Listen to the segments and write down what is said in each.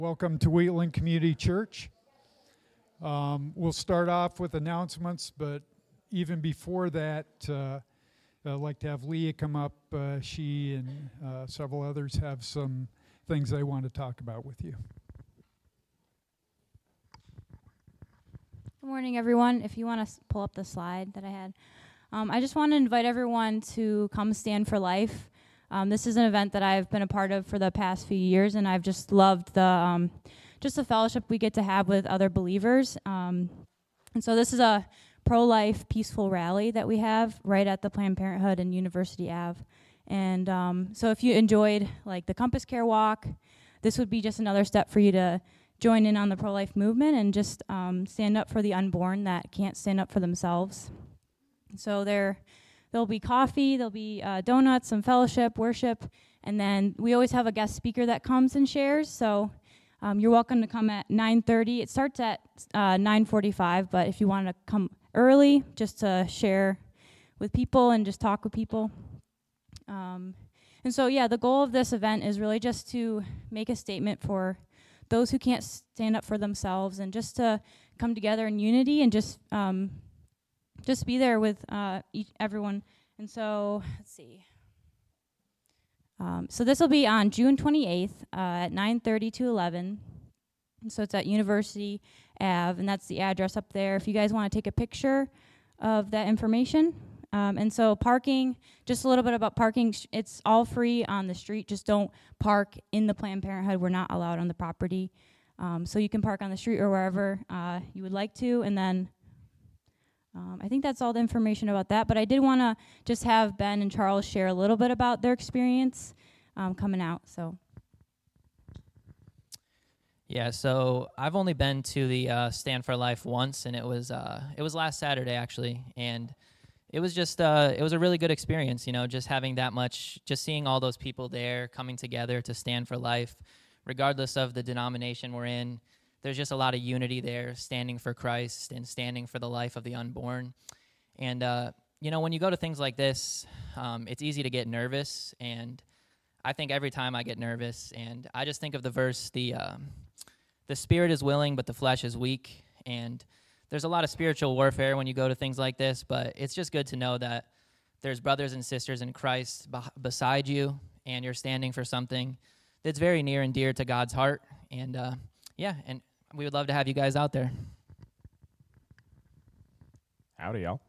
Welcome to Wheatland Community Church. We'll start off with announcements, but even before that, I'd like to have Leah come up. She and several others have some things they want to talk about with you. Good morning, everyone. If you want to pull up the slide that I had. I just want to invite everyone to come stand for life. This is an event that I've been a part of for the past few years, and I've just loved the fellowship we get to have with other believers. And so this is a pro-life peaceful rally that we have right at the Planned Parenthood and University Ave. And so if you enjoyed like the Compass Care Walk, this would be just another step for you to join in on the pro-life movement and just stand up for the unborn that can't stand up for themselves. So there'll be coffee, there'll be donuts, some fellowship, worship, and then we always have a guest speaker that comes and shares. So you're welcome to come at 9:30. It starts at 9:45, but if you want to come early just to share with people and just talk with people. And so, the goal of this event is really just to make a statement for those who can't stand up for themselves and just to come together in unity and just be there with everyone. And so, let's see. So this will be on June 28th at 9:30 to 11. And so it's at University Ave, and that's the address up there. If you guys want to take a picture of that information. And so parking, just a little bit about parking. It's all free on the street. Just don't park in the Planned Parenthood. We're not allowed on the property. So you can park on the street or wherever you would like to. And then I think that's all the information about that, but I did want to just have Ben and Charles share a little bit about their experience coming out. So, so I've only been to the Stand for Life once, and it was last Saturday actually, and it was just it was a really good experience. Just having that much, just seeing all those people there coming together to stand for life, regardless of the denomination we're in. There's just a lot of unity there, standing for Christ and standing for the life of the unborn. And, when you go to things like this, it's easy to get nervous. And I think every time I get nervous, and I just think of the verse, the spirit is willing, but the flesh is weak. And there's a lot of spiritual warfare when you go to things like this, but it's just good to know that there's brothers and sisters in Christ beside you, and you're standing for something that's very near and dear to God's heart. And, and we would love to have you guys out there. Howdy, y'all.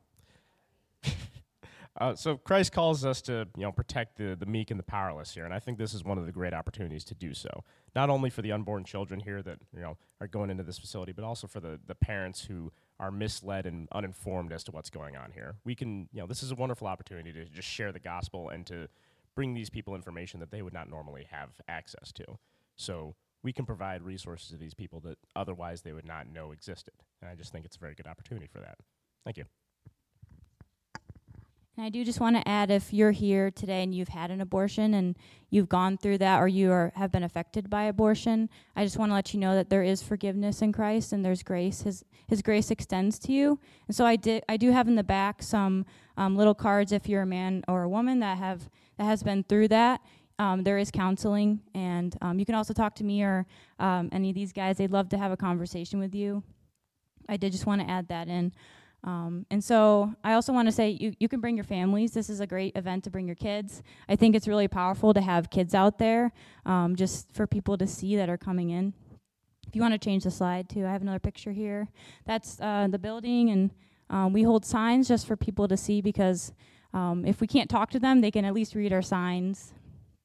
So Christ calls us to, protect the meek and the powerless here, and I think this is one of the great opportunities to do so. Not only for the unborn children here that, are going into this facility, but also for the parents who are misled and uninformed as to what's going on here. We can, this is a wonderful opportunity to just share the gospel and to bring these people information that they would not normally have access to. So we can provide resources to these people that otherwise they would not know existed. And I just think it's a very good opportunity for that. Thank you. and I do just want to add, if you're here today and you've had an abortion and you've gone through that, or you have been affected by abortion, I just want to let you know that there is forgiveness in Christ and there's grace. His grace extends to you. And so I do have in the back some little cards if you're a man or a woman that has been through that. There is counseling, and you can also talk to me or any of these guys. They'd love to have a conversation with you. I did just want to add that in. And so I also want to say you can bring your families. This is a great event to bring your kids. I think it's really powerful to have kids out there just for people to see that are coming in. If you want to change the slide too, I have another picture here. That's the building, and we hold signs just for people to see, because if we can't talk to them, they can at least read our signs.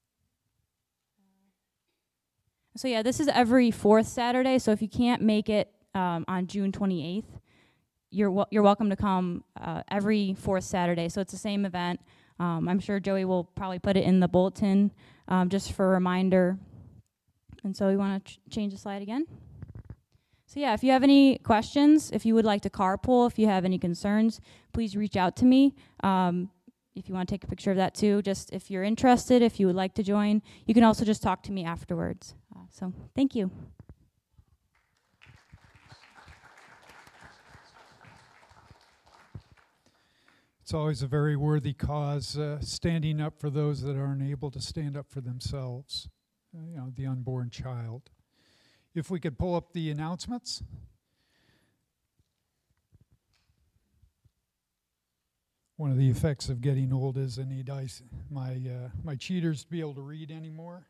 So yeah, this is every fourth Saturday, so if you can't make it on June 28th, you're welcome to come every fourth Saturday. So it's the same event. I'm sure Joey will probably put it in the bulletin just for a reminder. And so we want to change the slide again. So yeah, if you have any questions, if you would like to carpool, if you have any concerns, please reach out to me. If you want to take a picture of that too, just if you're interested, if you would like to join, you can also just talk to me afterwards. So thank you. It's always a very worthy cause, standing up for those that aren't able to stand up for themselves, the unborn child. If we could pull up the announcements. One of the effects of getting old is I need my cheaters to be able to read anymore.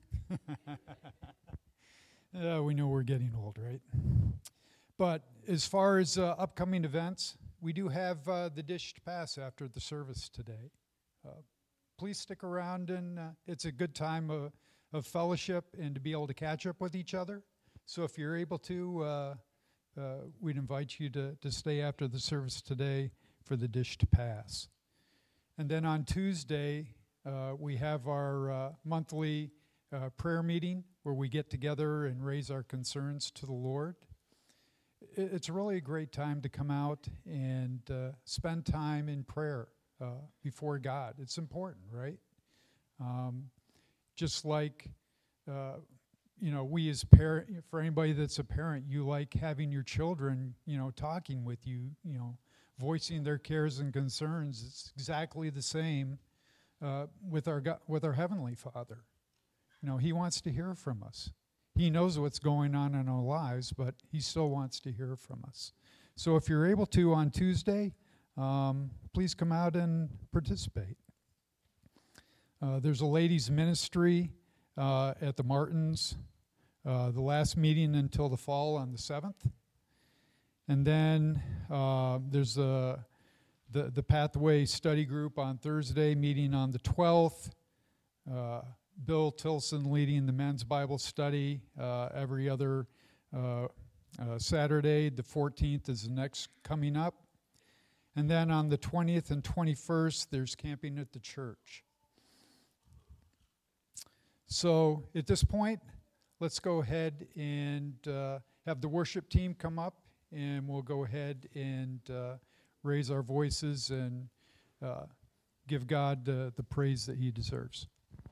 We know we're getting old, right? But as far as upcoming events, we do have the Dish to Pass after the service today. Please stick around, and it's a good time of fellowship and to be able to catch up with each other. So if you're able to, we'd invite you to stay after the service today for the Dish to Pass. And then on Tuesday, we have our monthly prayer meeting where we get together and raise our concerns to the Lord. It's really a great time to come out and spend time in prayer before God. It's important, right? Just like, we as parent, for anybody that's a parent, you like having your children, talking with you, voicing their cares and concerns. It's exactly the same with our Heavenly Father. He wants to hear from us. He knows what's going on in our lives, but he still wants to hear from us. So if you're able to on Tuesday, please come out and participate. There's a ladies' ministry at the Martins, the last meeting until the fall on the 7th. And then there's the Pathway Study Group on Thursday, meeting on the 12th. Bill Tilson leading the men's Bible study every other Saturday. The 14th is the next coming up. And then on the 20th and 21st, there's camping at the church. So at this point, let's go ahead and have the worship team come up, and we'll go ahead and raise our voices and give God the praise that he deserves.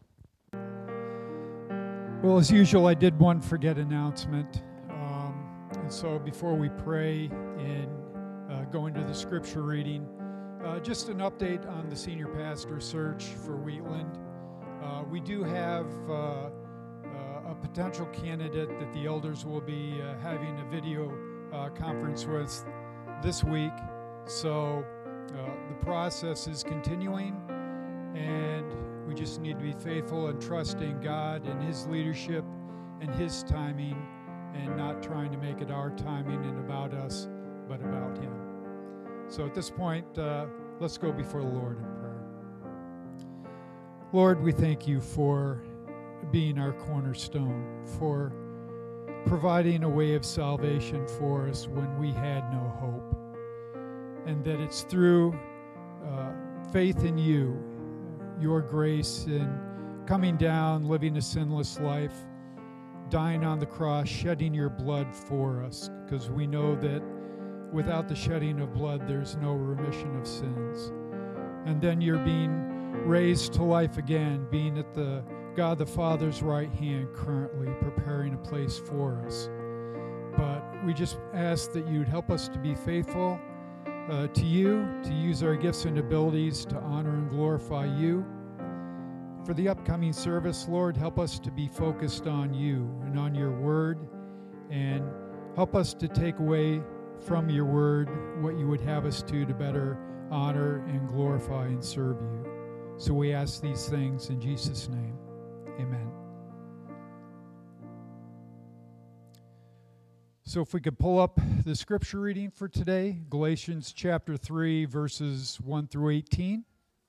Well, as usual, I did one forget announcement. And so before we pray and go into the scripture reading, just an update on the senior pastor search for Wheatland. We do have a potential candidate that the elders will be having a video conference with this week. So the process is continuing, and we just need to be faithful and trust in God and his leadership and his timing, and not trying to make it our timing and about us, but about him. So at this point, let's go before the Lord in prayer. Lord, we thank you for being our cornerstone, for providing a way of salvation for us when we had no hope, and that it's through faith in you, your grace in coming down, living a sinless life, dying on the cross, shedding your blood for us, because we know that without the shedding of blood, there's no remission of sins. And then you're being raised to life again, being at the God the Father's right hand currently, preparing a place for us. But we just ask that you'd help us to be faithful to you, to use our gifts and abilities to honor and glorify you. For the upcoming service, Lord, help us to be focused on you and on your word, and help us to take away from your word what you would have us to better honor and glorify and serve you. So we ask these things in Jesus' name. Amen. So if we could pull up the scripture reading for today, Galatians chapter 3, verses 1 through 18.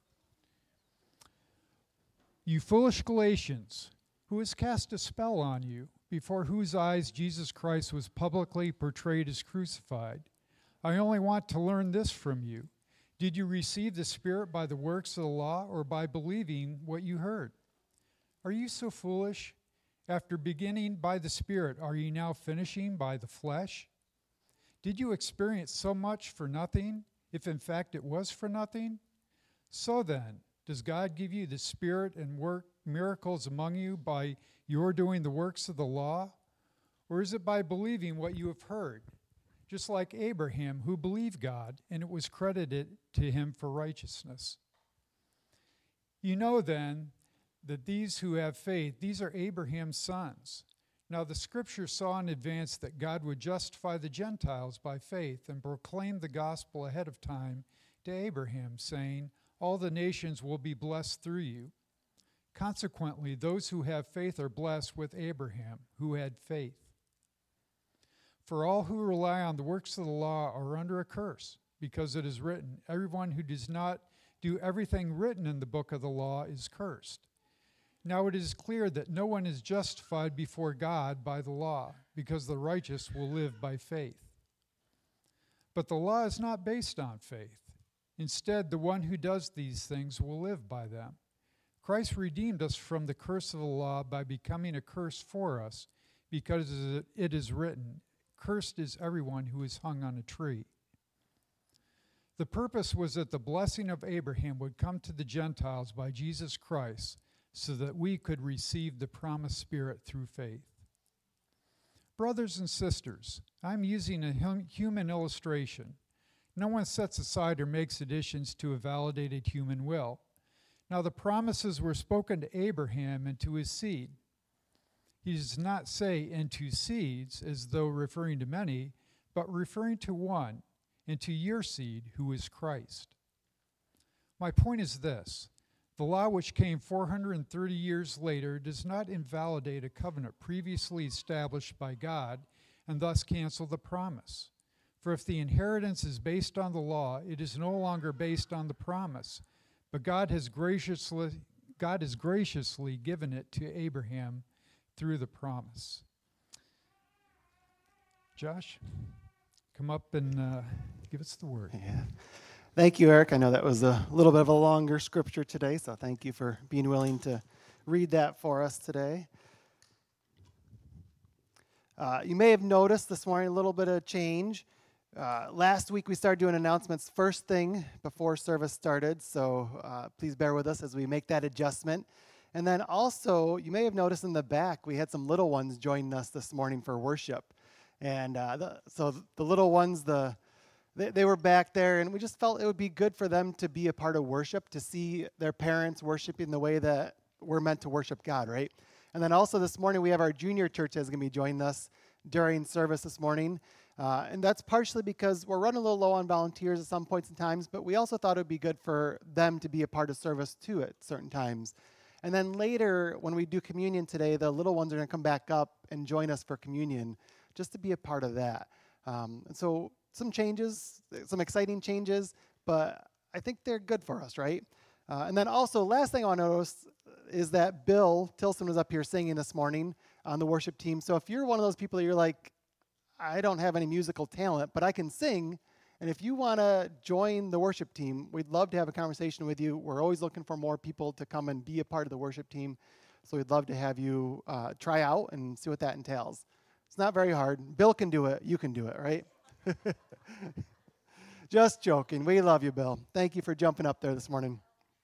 You foolish Galatians, who has cast a spell on you, before whose eyes Jesus Christ was publicly portrayed as crucified? I only want to learn this from you. Did you receive the Spirit by the works of the law, or by believing what you heard? Are you so foolish? After beginning by the Spirit, are you now finishing by the flesh? Did you experience so much for nothing, if in fact it was for nothing? So then, does God give you the Spirit and work miracles among you by your doing the works of the law? Or is it by believing what you have heard? Just like Abraham, who believed God, and it was credited to him for righteousness. You know then that these who have faith, these are Abraham's sons. Now the Scripture saw in advance that God would justify the Gentiles by faith and proclaim the gospel ahead of time to Abraham, saying, all the nations will be blessed through you. Consequently, those who have faith are blessed with Abraham, who had faith. For all who rely on the works of the law are under a curse, because it is written, everyone who does not do everything written in the book of the law is cursed. Now it is clear that no one is justified before God by the law, because the righteous will live by faith. But the law is not based on faith. Instead, the one who does these things will live by them. Christ redeemed us from the curse of the law by becoming a curse for us, because it is written, cursed is everyone who is hung on a tree. The purpose was that the blessing of Abraham would come to the Gentiles by Jesus Christ, so that we could receive the promised Spirit through faith. Brothers and sisters, I'm using a human illustration. No one sets aside or makes additions to a validated human will. Now the promises were spoken to Abraham and to his seed. He does not say, and to seeds, as though referring to many, but referring to one, and to your seed, who is Christ. My point is this. The law, which came 430 years later, does not invalidate a covenant previously established by God and thus cancel the promise. For if the inheritance is based on the law, it is no longer based on the promise, but God has graciously given it to Abraham through the promise. Josh, come up and give us the word. Yeah. Thank you, Eric. I know that was a little bit of a longer scripture today, so thank you for being willing to read that for us today. You may have noticed this morning a little bit of change. Last week we started doing announcements first thing before service started, so please bear with us as we make that adjustment. And then also, you may have noticed in the back, we had some little ones joining us this morning for worship. And so the little ones, they were back there, and we just felt it would be good for them to be a part of worship, to see their parents worshiping the way that we're meant to worship God, right? And then also this morning, we have our junior church that's going to be joining us during service this morning. And that's partially because we're running a little low on volunteers at some points in times, but we also thought it would be good for them to be a part of service too at certain times. And then later, when we do communion today, the little ones are going to come back up and join us for communion, just to be a part of that. And so some changes, some exciting changes, but I think they're good for us, right? And then also, last thing I want to notice is that Bill Tilson was up here singing this morning on the worship team. So if you're one of those people that you're like, I don't have any musical talent, but I can sing, and if you want to join the worship team, we'd love to have a conversation with you. We're always looking for more people to come and be a part of the worship team, so we'd love to have you try out and see what that entails. It's not very hard. Bill can do it. You can do it, right? Just joking. We love you, Bill. Thank you for jumping up there this morning.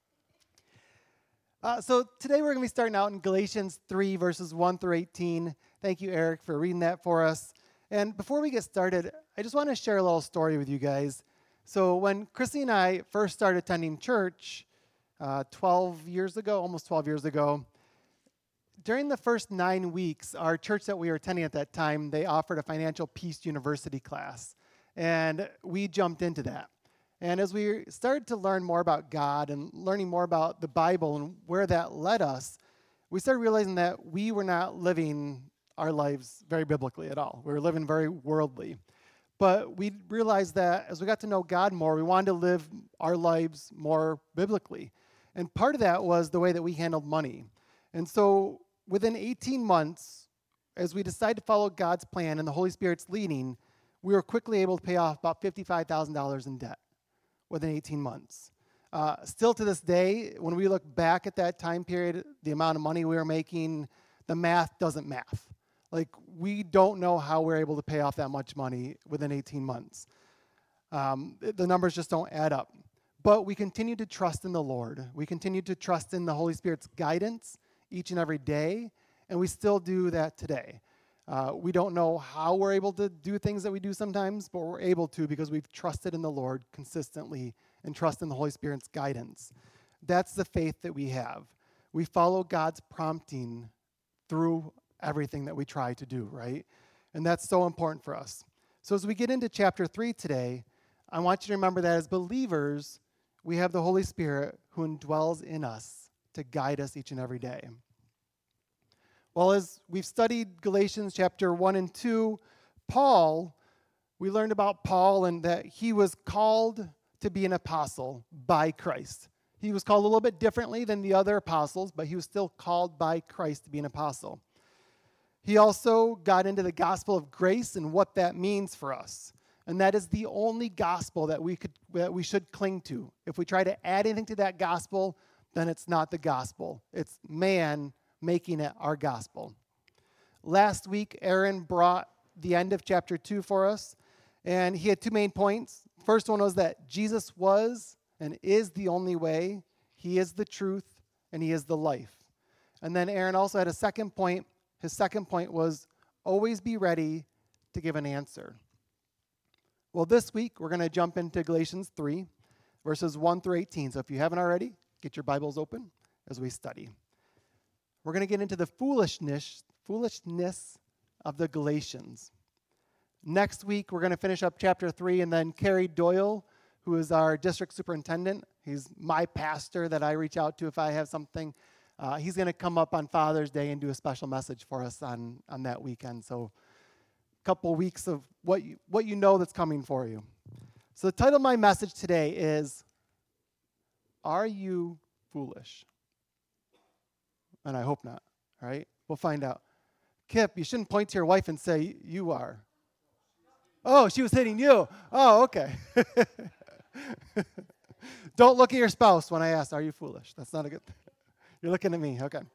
So today we're going to be starting out in Galatians 3, verses 1 through 18. Thank you, Eric, for reading that for us. And before we get started, I just want to share a little story with you guys. So when Chrissy and I first started attending church 12 years ago, almost 12 years ago, during the first 9 weeks, our church that we were attending at that time, they offered a Financial Peace University class. And we jumped into that. And as we started to learn more about God and learning more about the Bible and where that led us, we started realizing that we were not living our lives very biblically at all. We were living very worldly. But we realized that as we got to know God more, we wanted to live our lives more biblically. And part of that was the way that we handled money. And so within 18 months, as we decided to follow God's plan and the Holy Spirit's leading, we were quickly able to pay off about $55,000 in debt within 18 months. Still to this day, when we look back at that time period, the amount of money we were making, the math doesn't math. Like, we don't know how we're able to pay off that much money within 18 months. The numbers just don't add up. But we continue to trust in the Lord. We continue to trust in the Holy Spirit's guidance each and every day, and we still do that today. We don't know how we're able to do things that we do sometimes, but we're able to because we've trusted in the Lord consistently and trust in the Holy Spirit's guidance. That's the faith that we have. We follow God's prompting through everything that we try to do, right? And that's so important for us. So as we get into chapter 3 today, I want you to remember that as believers, we have the Holy Spirit who indwells in us to guide us each and every day. Well, as we've studied Galatians chapter 1 and 2, we learned about Paul and that he was called to be an apostle by Christ. He was called a little bit differently than the other apostles, but he was still called by Christ to be an apostle. He also got into the gospel of grace and what that means for us. And that is the only gospel that we should cling to. If we try to add anything to that gospel, then it's not the gospel. It's man making it our gospel. Last week, Aaron brought the end of chapter 2 for us, and he had two main points. First one was that Jesus was and is the only way. He is the truth, and he is the life. And then Aaron also had a second point. His second point was always be ready to give an answer. Well, this week, we're going to jump into Galatians 3, verses 1 through 18. So if you haven't already, get your Bibles open as we study. We're going to get into the foolishness of the Galatians. Next week, we're going to finish up chapter 3, and then Carrie Doyle, who is our district superintendent, he's my pastor that I reach out to if I have something. He's going to come up on Father's Day and do a special message for us on that weekend. So a couple weeks of what you know that's coming for you. So the title of my message today is, Are You Foolish? And I hope not, all right? We'll find out. Kip, you shouldn't point to your wife and say, you are. Oh, she was hitting you. Oh, okay. Don't look at your spouse when I ask, are you foolish? That's not a good thing. You're looking at me. Okay.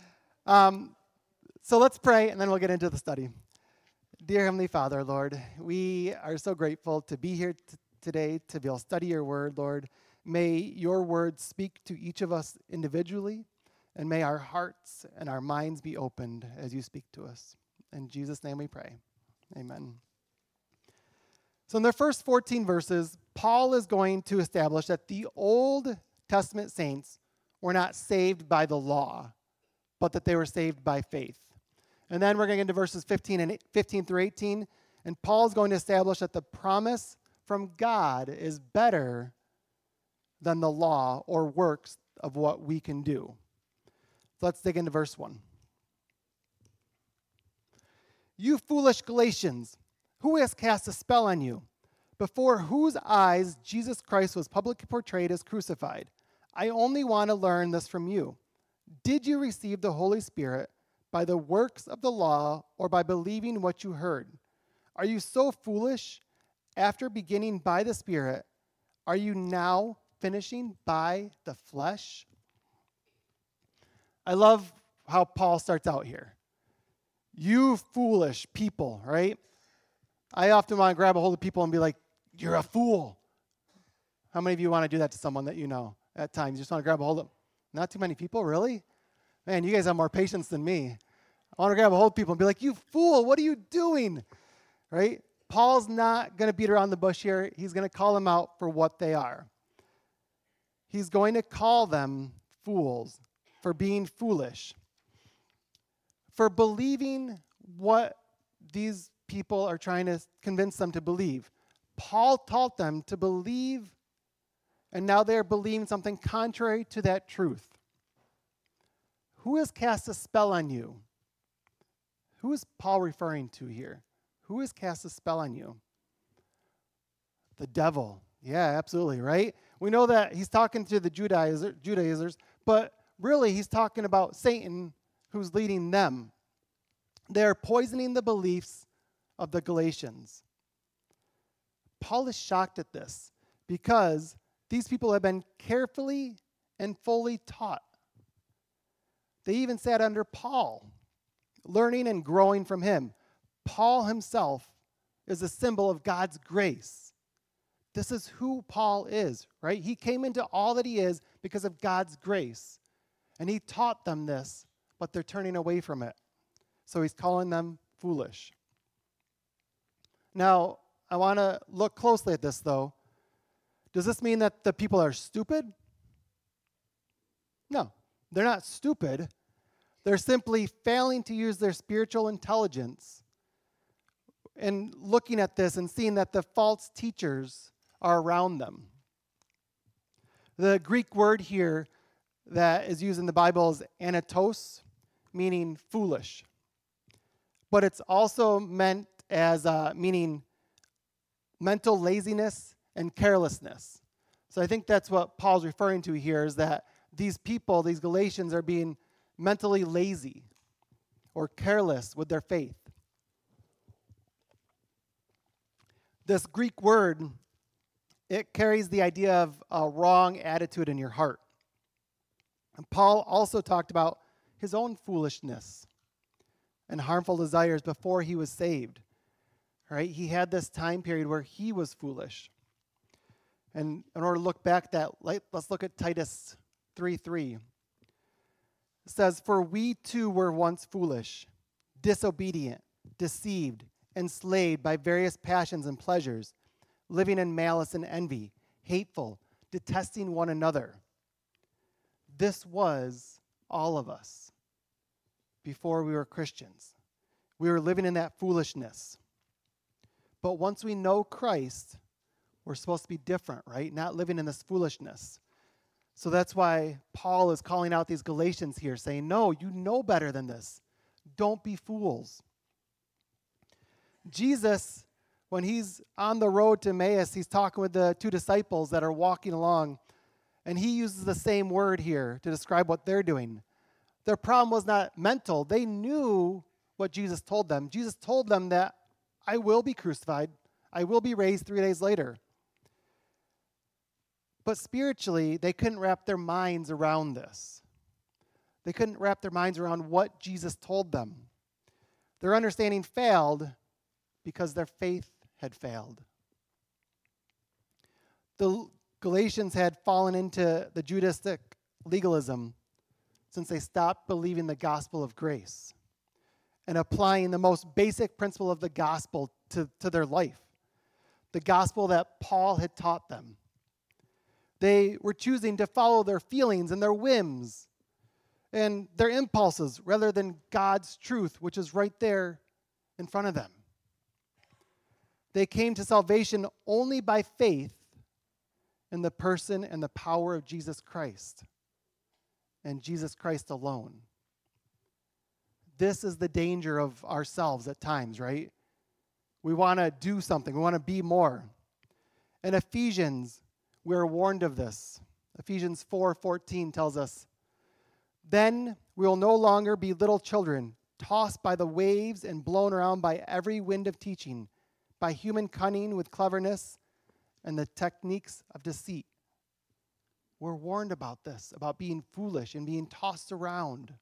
So let's pray, and then we'll get into the study. Dear Heavenly Father, Lord, we are so grateful to be here today to be able to study your word, Lord. May your word speak to each of us individually, and may our hearts and our minds be opened as you speak to us. In Jesus' name we pray. Amen. So in the first 14 verses, Paul is going to establish that the Old Testament saints were not saved by the law, but that they were saved by faith. And then we're going to get into verses 15 through 18, and Paul's going to establish that the promise from God is better than the law or works of what we can do. So let's dig into verse 1. You foolish Galatians, who has cast a spell on you, before whose eyes Jesus Christ was publicly portrayed as crucified? I only want to learn this from you. Did you receive the Holy Spirit by the works of the law or by believing what you heard? Are you so foolish? After beginning by the Spirit, are you now finishing by the flesh? I love how Paul starts out here. You foolish people, right? I often want to grab a hold of people and be like, you're a fool. How many of you want to do that to someone that you know at times? You just want to grab a hold of them? Not too many people, really? Man, you guys have more patience than me. I want to grab a hold of people and be like, you fool, what are you doing? Right? Paul's not going to beat around the bush here. He's going to call them out for what they are. He's going to call them fools for being foolish, for believing what these people are trying to convince them to believe. Paul taught them to believe, and now they're believing something contrary to that truth. Who has cast a spell on you? Who is Paul referring to here? Who has cast a spell on you? The devil. Yeah, absolutely, right? We know that he's talking to the Judaizers, but really he's talking about Satan who's leading them. They're poisoning the beliefs of the Galatians. Paul is shocked at this because these people have been carefully and fully taught. They even sat under Paul, learning and growing from him. Paul himself is a symbol of God's grace. This is who Paul is, right? He came into all that he is because of God's grace. And he taught them this, but they're turning away from it. So he's calling them foolish. Now, I want to look closely at this, though. Does this mean that the people are stupid? No, they're not stupid. They're simply failing to use their spiritual intelligence and looking at this and seeing that the false teachers are around them. The Greek word here that is used in the Bible is anatos, meaning foolish. But it's also meant as meaning mental laziness and carelessness. So I think that's what Paul's referring to here, is that these people, these Galatians, are being mentally lazy or careless with their faith. This Greek word, it carries the idea of a wrong attitude in your heart. And Paul also talked about his own foolishness and harmful desires before he was saved. Right? He had this time period where he was foolish. And in order to look back that, let's look at Titus 3:3. It says, "For we too were once foolish, disobedient, deceived, enslaved by various passions and pleasures, living in malice and envy, hateful, detesting one another." This was all of us before we were Christians. We were living in that foolishness. But once we know Christ, we're supposed to be different, right? Not living in this foolishness. So that's why Paul is calling out these Galatians here, saying, no, you know better than this. Don't be fools. Jesus, when he's on the road to Emmaus, he's talking with the two disciples that are walking along, and he uses the same word here to describe what they're doing. Their problem was not mental. They knew what Jesus told them. Jesus told them that I will be crucified. I will be raised 3 days later. But spiritually, they couldn't wrap their minds around this. They couldn't wrap their minds around what Jesus told them. Their understanding failed because their faith had failed. The Galatians had fallen into the Judaistic legalism since they stopped believing the gospel of grace and applying the most basic principle of the gospel to their life, the gospel that Paul had taught them. They were choosing to follow their feelings and their whims and their impulses rather than God's truth, which is right there in front of them. They came to salvation only by faith in the person and the power of Jesus Christ, and Jesus Christ alone. This is the danger of ourselves at times, right? We want to do something. We want to be more. In Ephesians, we're warned of this. Ephesians 4:14 tells us, "Then we will no longer be little children, tossed by the waves and blown around by every wind of teaching, by human cunning with cleverness and the techniques of deceit." We're warned about this, about being foolish and being tossed around.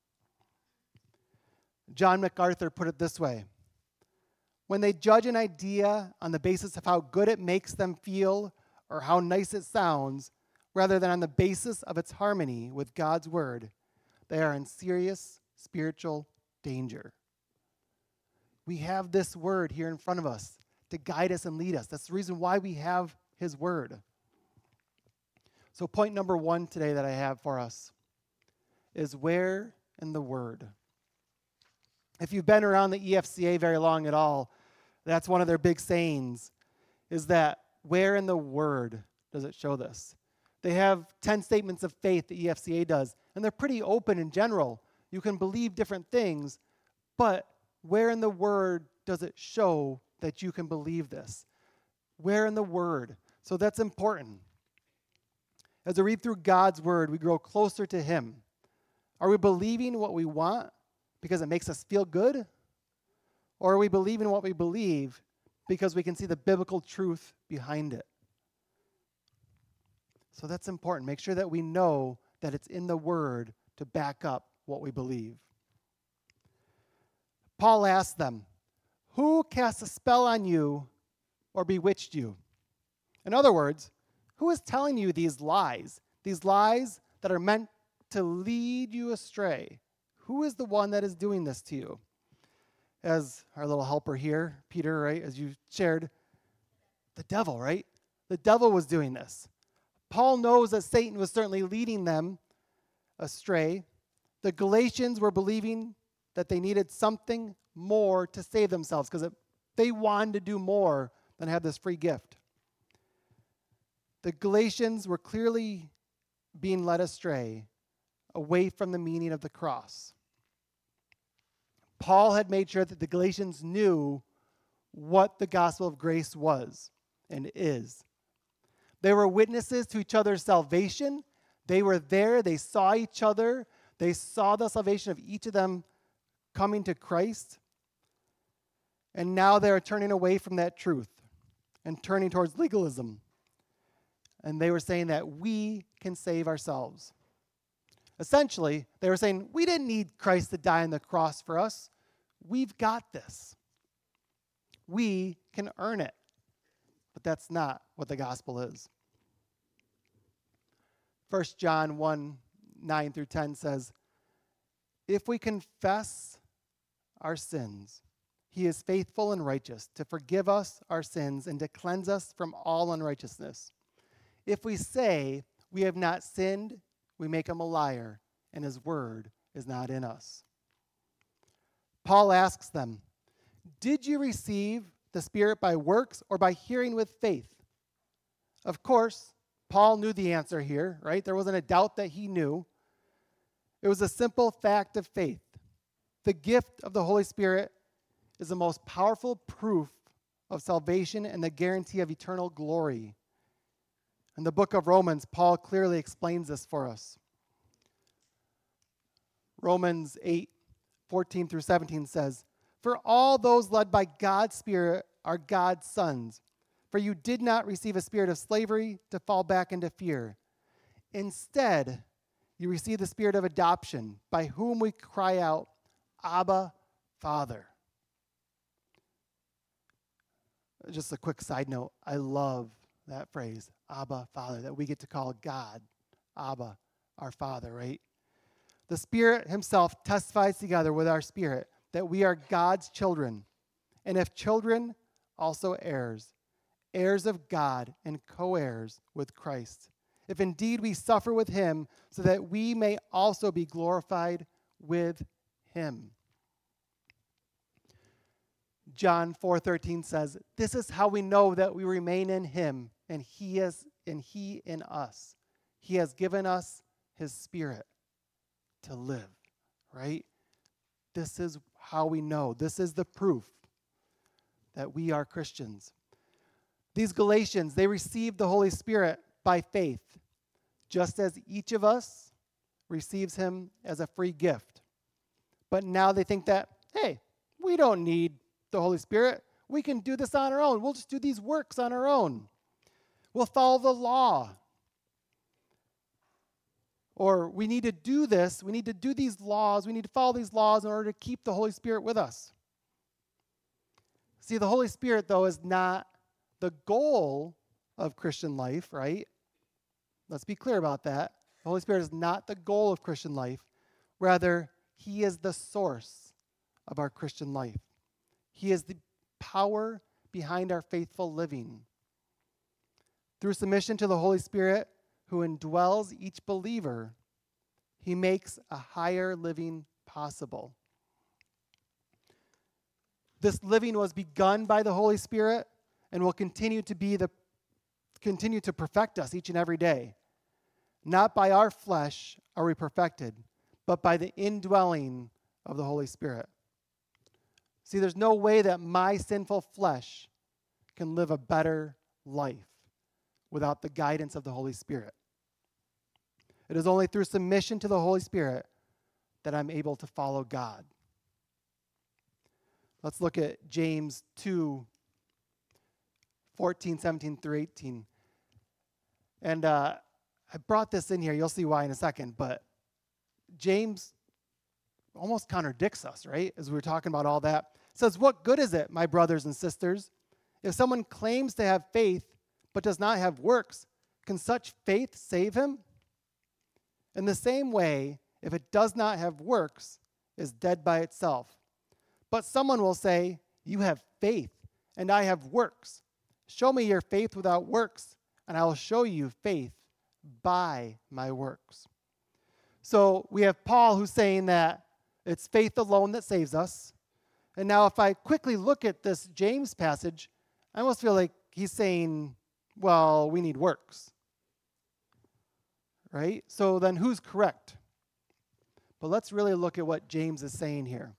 John MacArthur put it this way: when they judge an idea on the basis of how good it makes them feel or how nice it sounds, rather than on the basis of its harmony with God's word, they are in serious spiritual danger. We have this word here in front of us to guide us and lead us. That's the reason why we have his word. So point number 1 today that I have for us is where in the word. If you've been around the EFCA very long at all, that's one of their big sayings, is that where in the word does it show this? They have 10 statements of faith, the EFCA does, and they're pretty open in general. You can believe different things, but where in the word does it show that you can believe this? Where in the word? So that's important. As we read through God's word, we grow closer to him. Are we believing what we want because it makes us feel good? Or are we believing what we believe because we can see the biblical truth behind it? So that's important. Make sure that we know that it's in the word to back up what we believe. Paul asked them, "Who cast a spell on you or bewitched you?" In other words, who is telling you these lies that are meant to lead you astray? Who is the one that is doing this to you? As our little helper here, Peter, right, as you shared, the devil, right? The devil was doing this. Paul knows that Satan was certainly leading them astray, The Galatians were believing that they needed something more to save themselves because they wanted to do more than have this free gift. The Galatians were clearly being led astray away from the meaning of the cross. Paul had made sure that the Galatians knew what the gospel of grace was and is. They were witnesses to each other's salvation. They were there. They saw each other. They saw the salvation of each of them coming to Christ. And now they're turning away from that truth and turning towards legalism. And they were saying that we can save ourselves. Essentially, they were saying, we didn't need Christ to die on the cross for us. We've got this. We can earn it. But that's not what the gospel is. 1 John 1, 9 through 10 says, if we confess our sins, he is faithful and righteous to forgive us our sins and to cleanse us from all unrighteousness. If we say we have not sinned, we make him a liar, and his word is not in us. Paul asks them, did you receive the Spirit by works or by hearing with faith? Of course, Paul knew the answer here, right? There wasn't a doubt that he knew. It was a simple fact of faith. The gift of the Holy Spirit is the most powerful proof of salvation and the guarantee of eternal glory. In the book of Romans, Paul clearly explains this for us. Romans 8, 14 through 17 says, for all those led by God's Spirit are God's sons. For you did not receive a spirit of slavery to fall back into fear. Instead, you received the spirit of adoption, by whom we cry out, Abba, Father. Just a quick side note, I love that phrase, Abba, Father, that we get to call God, Abba, our Father, right? The Spirit himself testifies together with our spirit that we are God's children, and if children, also heirs, heirs of God and co-heirs with Christ. If indeed we suffer with him, so that we may also be glorified with him. John 4:13 says, this is how we know that we remain in him, and he in us. He has given us his Spirit to live, right? This is how we know. This is the proof that we are Christians. These Galatians, they received the Holy Spirit by faith, just as each of us receives him as a free gift. But now they think that, hey, we don't need the Holy Spirit. We can do this on our own. We'll just do these works on our own. We'll follow the law. Or we need to do this. We need to do these laws. We need to follow these laws in order to keep the Holy Spirit with us. See, the Holy Spirit, though, is not the goal of Christian life, right? Let's be clear about that. The Holy Spirit is not the goal of Christian life. Rather, he is the source of our Christian life. He is the power behind our faithful living. Through submission to the Holy Spirit, who indwells each believer, he makes a higher living possible. This living was begun by the Holy Spirit and will continue to perfect us each and every day. Not by our flesh are we perfected, but by the indwelling of the Holy Spirit. See, there's no way that my sinful flesh can live a better life without the guidance of the Holy Spirit. It is only through submission to the Holy Spirit that I'm able to follow God. Let's look at James 2, 14, 17 through 18. And I brought this in here. You'll see why in a second. But James almost contradicts us, right? As we were talking about all that. It says, what good is it, my brothers and sisters, if someone claims to have faith but does not have works? Can such faith save him? In the same way, if it does not have works, it is dead by itself. But someone will say, you have faith, and I have works. Show me your faith without works, and I will show you faith by my works. So we have Paul who's saying that it's faith alone that saves us. And now if I quickly look at this James passage, I almost feel like he's saying, well, we need works. Right? So then who's correct? But let's really look at what James is saying here.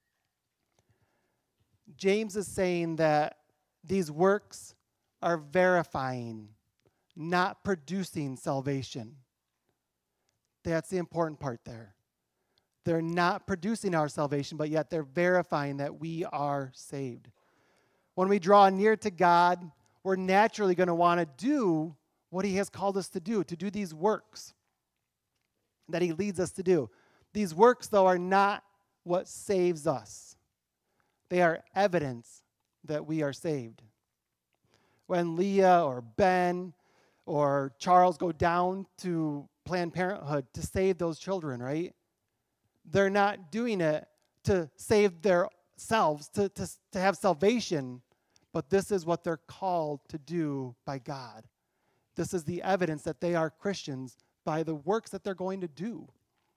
James is saying that these works are verifying, not producing salvation. That's the important part there. They're not producing our salvation, but yet they're verifying that we are saved. When we draw near to God, we're naturally going to want to do what he has called us to do these works that he leads us to do. These works, though, are not what saves us. They are evidence that we are saved. When Leah or Ben or Charles go down to Planned Parenthood to save those children, right? They're not doing it to save themselves, to have salvation, but this is what they're called to do by God. This is the evidence that they are Christians by the works that they're going to do.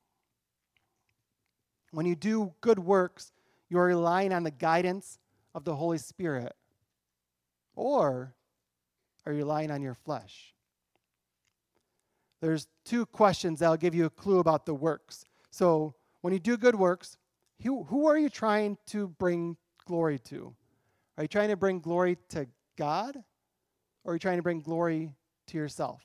When you do good works, you're relying on the guidance of the Holy Spirit, or are you relying on your flesh? There's two questions that'll give you a clue about the works. So when you do good works, who are you trying to bring glory to? Are you trying to bring glory to God, or are you trying to bring glory to yourself?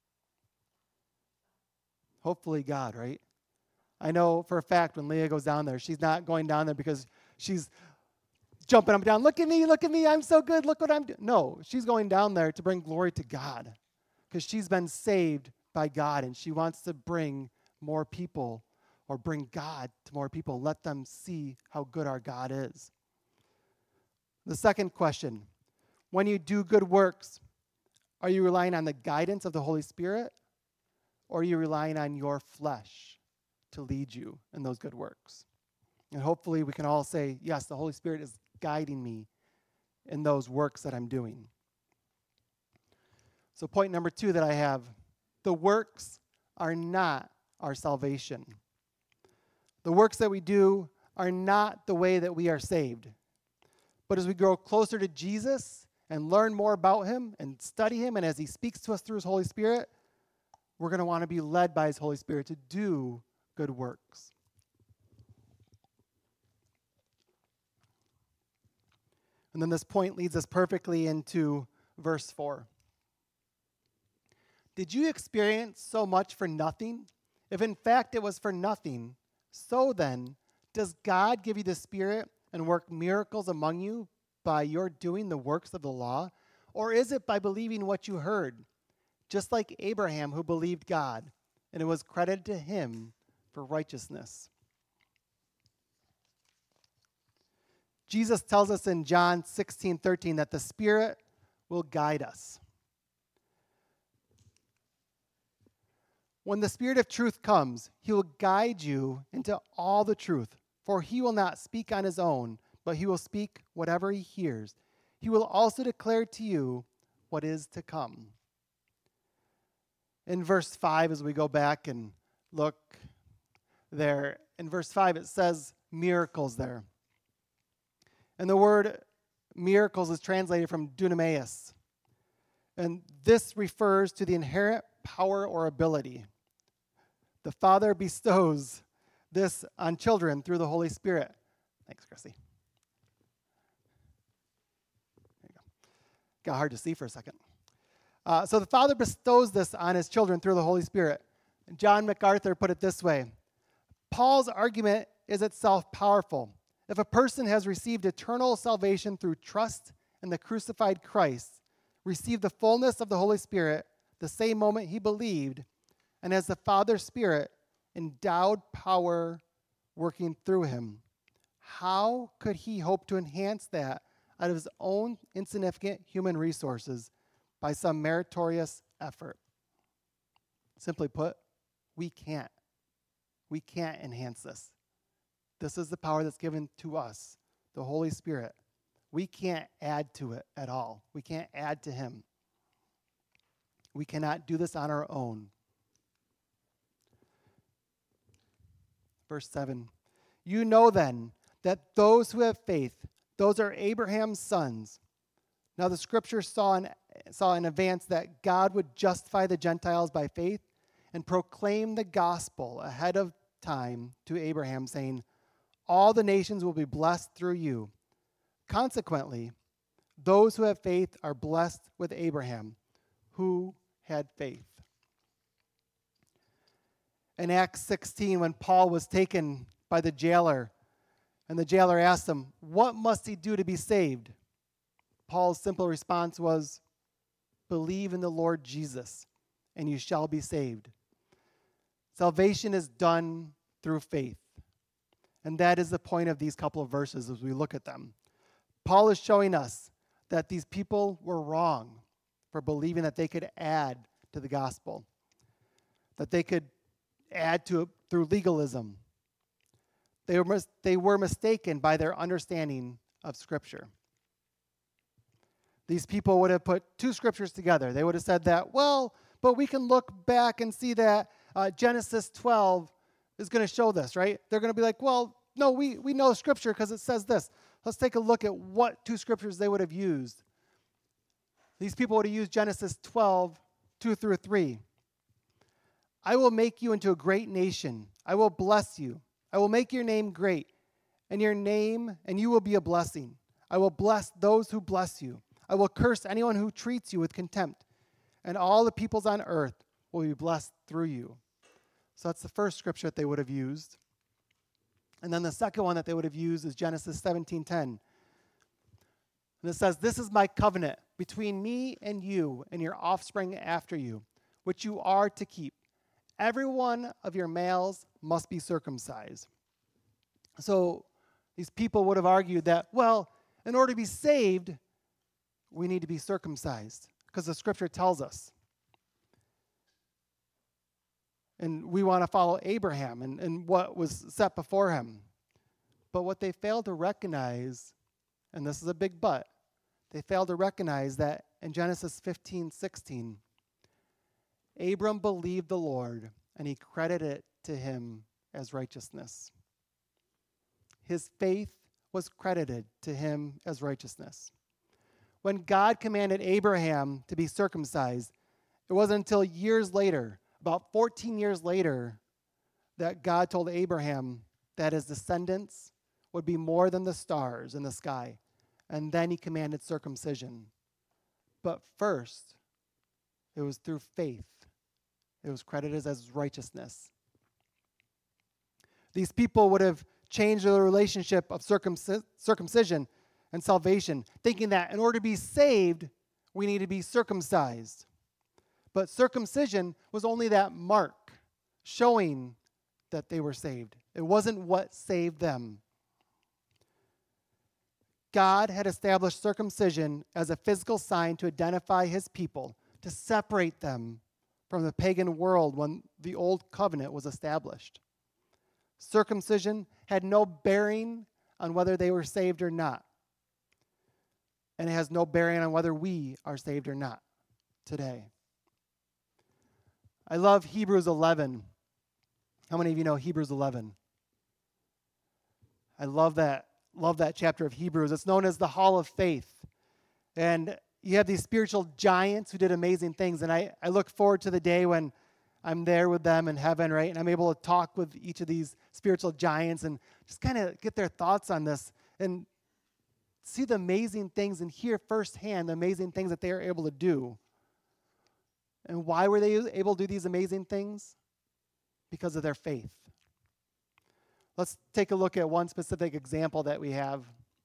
Hopefully God, right? I know for a fact when Leah goes down there, she's not going down there because she's jumping up and down. Look at me, I'm so good, look what I'm doing. No, she's going down there to bring glory to God because she's been saved by God and she wants to bring more people or bring God to more people, let them see how good our God is. The second question, when you do good works, are you relying on the guidance of the Holy Spirit, or are you relying on your flesh to lead you in those good works? And hopefully we can all say, yes, the Holy Spirit is guiding me in those works that I'm doing. So point number 2 that I have, the works are not our salvation. The works that we do are not the way that we are saved. But as we grow closer to Jesus and learn more about him and study him, and as he speaks to us through his Holy Spirit, we're going to want to be led by his Holy Spirit to do good works. And then this point leads us perfectly into verse 4. Did you experience so much for nothing? If in fact it was for nothing, so then, does God give you the Spirit and work miracles among you by your doing the works of the law? Or is it by believing what you heard? Just like Abraham who believed God, and it was credited to him for righteousness. Jesus tells us in John 16:13 that the Spirit will guide us. When the Spirit of truth comes, he will guide you into all the truth, for he will not speak on his own, but he will speak whatever he hears. He will also declare to you what is to come. In verse 5, as we go back and look there, in verse 5 it says miracles there. And the word miracles is translated from dunameus. And this refers to the inherent power or ability. The Father bestows this on children through the Holy Spirit. Thanks, Chrissy. There you go. Got hard to see for a second. So the Father bestows this on his children through the Holy Spirit. John MacArthur put it this way. Paul's argument is itself powerful. If a person has received eternal salvation through trust in the crucified Christ, received the fullness of the Holy Spirit the same moment he believed, and as the Father's Spirit endowed power working through him, how could he hope to enhance that out of his own insignificant human resources by some meritorious effort? Simply put, we can't. We can't enhance this. This is the power that's given to us, the Holy Spirit. We can't add to it at all. We can't add to him. We cannot do this on our own. verse 7. You know then that those who have faith, those are Abraham's sons. Now the scripture saw in advance that God would justify the Gentiles by faith and proclaim the gospel ahead of time to Abraham, saying, all the nations will be blessed through you. Consequently, those who have faith are blessed with Abraham, who had faith. In Acts 16, when Paul was taken by the jailer, and the jailer asked him, what must he do to be saved? Paul's simple response was, believe in the Lord Jesus, and you shall be saved. Salvation is done through faith. And that is the point of these couple of verses as we look at them. Paul is showing us that these people were wrong for believing that they could add to the gospel, that they could add to it through legalism. They were mistaken by their understanding of Scripture. These people would have put two scriptures together. They would have said that, well, but we can look back and see that Genesis 12 is going to show this, right? They're going to be like, well, no, we know Scripture because it says this. Let's take a look at what two scriptures they would have used. These people would have used Genesis 12, 2 through 3. I will make you into a great nation. I will bless you. I will make your name great, and you will be a blessing. I will bless those who bless you. I will curse anyone who treats you with contempt, and all the peoples on earth will be blessed through you. So that's the first scripture that they would have used. And then the second one that they would have used is Genesis 17:10. And it says, this is my covenant between me and you and your offspring after you, which you are to keep. Every one of your males must be circumcised. So these people would have argued that, well, in order to be saved, we need to be circumcised because the scripture tells us. And we want to follow Abraham and what was set before him. But what they failed to recognize, and this is a big but, they failed to recognize that in Genesis 15:16, Abram believed the Lord, and he credited it to him as righteousness. His faith was credited to him as righteousness. When God commanded Abraham to be circumcised, it wasn't until years later, about 14 years later, that God told Abraham that his descendants would be more than the stars in the sky. And then he commanded circumcision. But first, it was through faith. It was credited as righteousness. These people would have changed their relationship of circumcision and salvation, thinking that in order to be saved, we need to be circumcised. But circumcision was only that mark showing that they were saved. It wasn't what saved them. God had established circumcision as a physical sign to identify his people, to separate them from the pagan world when the old covenant was established. Circumcision had no bearing on whether they were saved or not. And it has no bearing on whether we are saved or not today. I love Hebrews 11. How many of you know Hebrews 11? I love that chapter of Hebrews. It's known as the Hall of Faith. And you have these spiritual giants who did amazing things. And I look forward to the day when I'm there with them in heaven, right? And I'm able to talk with each of these spiritual giants and just kind of get their thoughts on this and see the amazing things and hear firsthand the amazing things that they are able to do. And why were they able to do these amazing things? Because of their faith. Let's take a look at one specific example that we have.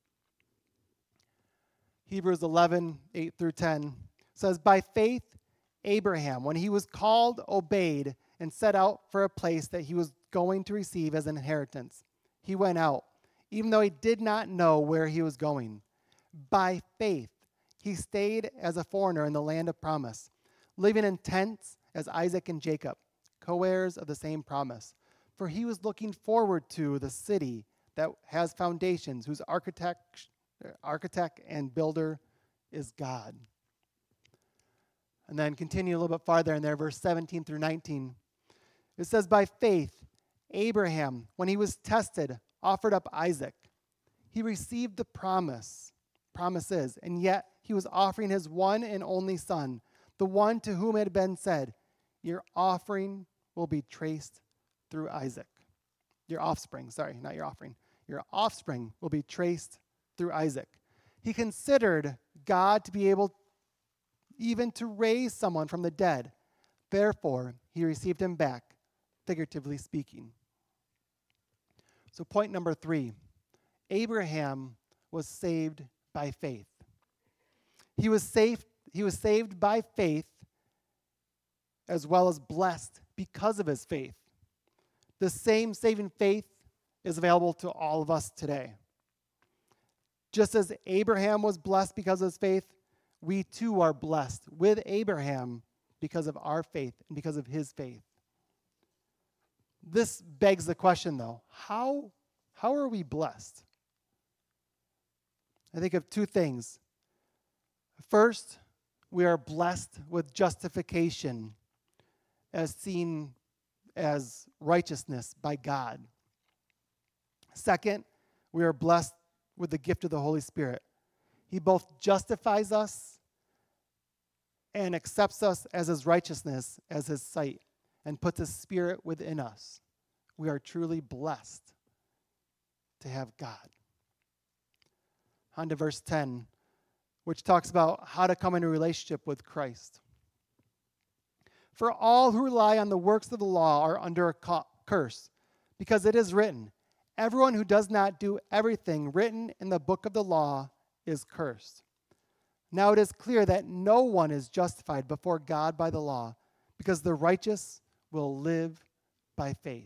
Hebrews 11, 8 through 10 says, by faith, Abraham, when he was called, obeyed and set out for a place that he was going to receive as an inheritance. He went out, even though he did not know where he was going. By faith, he stayed as a foreigner in the land of promise, living in tents as Isaac and Jacob, co-heirs of the same promise. For he was looking forward to the city that has foundations, whose architect and builder is God. And then continue a little bit farther in there, verse 17 through 19. It says, by faith, Abraham, when he was tested, offered up Isaac. He received the promises, and yet he was offering his one and only son, the one to whom it had been said, your offering will be traced through Isaac. Your offspring, sorry, not your offering. Your offspring will be traced through Isaac. He considered God to be able even to raise someone from the dead. Therefore, he received him back, figuratively speaking. So point number 3, Abraham was saved by faith. He was saved by faith as well as blessed because of his faith. The same saving faith is available to all of us today. Just as Abraham was blessed because of his faith, we too are blessed with Abraham because of our faith and because of his faith. This begs the question, though, how are we blessed? I think of two things. First, we are blessed with justification as seen as righteousness by God. Second, we are blessed with the gift of the Holy Spirit. He both justifies us and accepts us as his righteousness, as his sight, and puts his Spirit within us. We are truly blessed to have God. On to verse 10, which talks about how to come into relationship with Christ. For all who rely on the works of the law are under a curse, because it is written, everyone who does not do everything written in the book of the law is cursed. Now it is clear that no one is justified before God by the law, because the righteous will live by faith.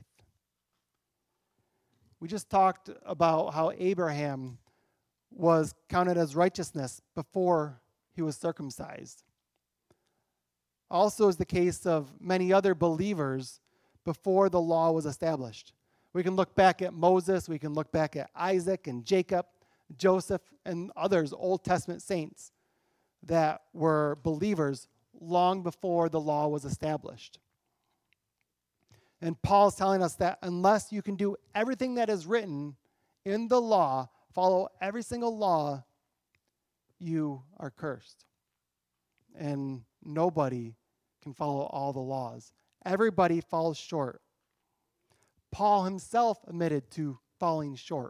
We just talked about how Abraham was counted as righteousness before he was circumcised. Also is the case of many other believers before the law was established. We can look back at Moses, we can look back at Isaac and Jacob, Joseph, and others, Old Testament saints that were believers long before the law was established. And Paul's telling us that unless you can do everything that is written in the law, follow every single law, you are cursed. And nobody can follow all the laws. Everybody falls short. Paul himself admitted to falling short.